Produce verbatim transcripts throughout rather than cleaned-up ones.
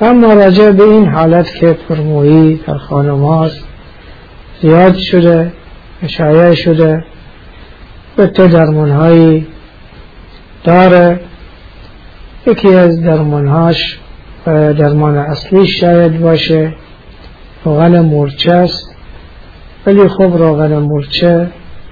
اما راجع به این حالت که پرمویی در خانم‌هاست زیاد شده، شایع شده، البته درمان‌هایی داره. یکی از درمان‌هاش و درمان اصلی شاید باشه روغن مورچه است، ولی خب روغن مورچه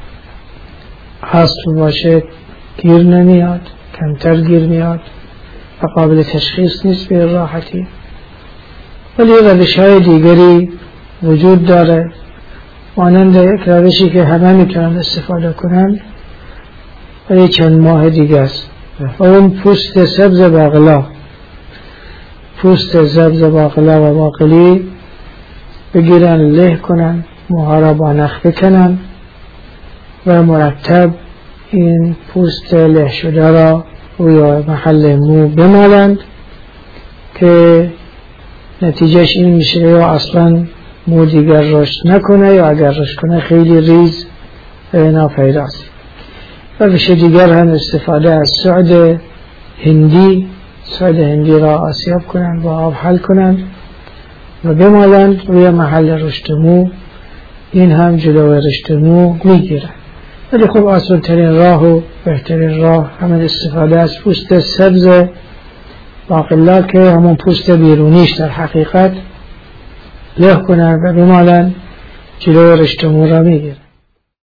اصل باشه گیر نمیاد، کمتر گیر میاد و قابل تشخیص نیست به راحتی، ولی روش‌های دیگری وجود داره، مانند یک روشی که همه میتونن استفاده کنن ولی چند ماه دیگه است و اون پوست سبز باقلا. پوست سبز باقلا و باقلی بگیرن، له کنن، موها را با نخ بکنن و مرتب این پوست له شده را روی محل مو بمالند که نتیجهش این میشه یا اصلا مو دیگر رشد نکنه یا اگر رشد کنه خیلی ریز ناپیداست. و روش دیگر هم استفاده از سعد هندی، سعد هندی را آسیاب کنند با آب حل کنند و بمالند روی محل رشد مو. این هم جلوی رشد مو میگیره. ولی خب آسان ترین راه و بهترین راه همین استفاده از پوست سبز باقلا که همون پوست بیرونیش در حقیقت له کنند و بمالند، جلوی رشد مو را میگیره.